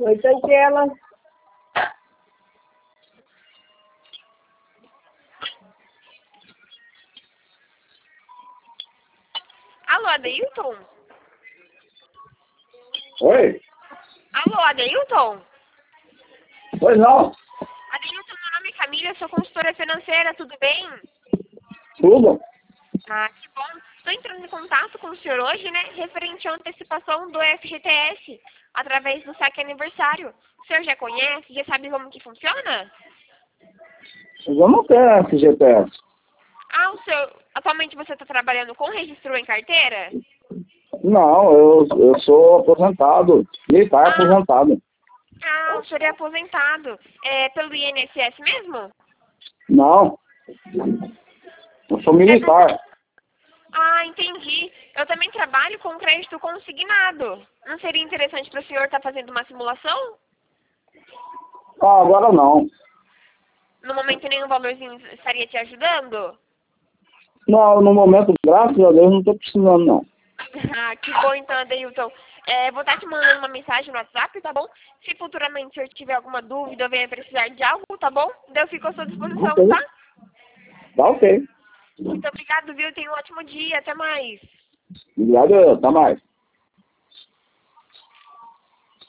Oi, Tantela. Alô, Adeilton? Oi? Alô, Adeilton? Pois não? Adeilton, meu nome é Camila, eu sou consultora financeira, tudo bem? Tudo? Ah, que bom. Estou entrando em contato com o senhor hoje, né, referente à antecipação do FGTS, através do saque aniversário. O senhor já conhece, já sabe como que funciona? Eu não tenho FGTS. Ah, o senhor, atualmente você está trabalhando com registro em carteira? Não, eu sou aposentado. Militar aposentado. O senhor é aposentado. É pelo INSS mesmo? Não. Eu sou militar. Entendi. Eu também trabalho com crédito consignado. Não seria interessante para o senhor estar fazendo uma simulação? Ah, agora não. No momento nenhum valorzinho estaria te ajudando? Não, no momento, graças a Deus, não estou precisando, não. Que bom então, Adeilton. Vou estar te mandando uma mensagem no WhatsApp, tá bom? Se futuramente o senhor tiver alguma dúvida ou venha precisar de algo, tá bom? Eu fico à sua disposição, Ok. tá? Tá ok. Muito obrigado, viu? Tenha um ótimo dia. Até mais. Obrigado, até mais.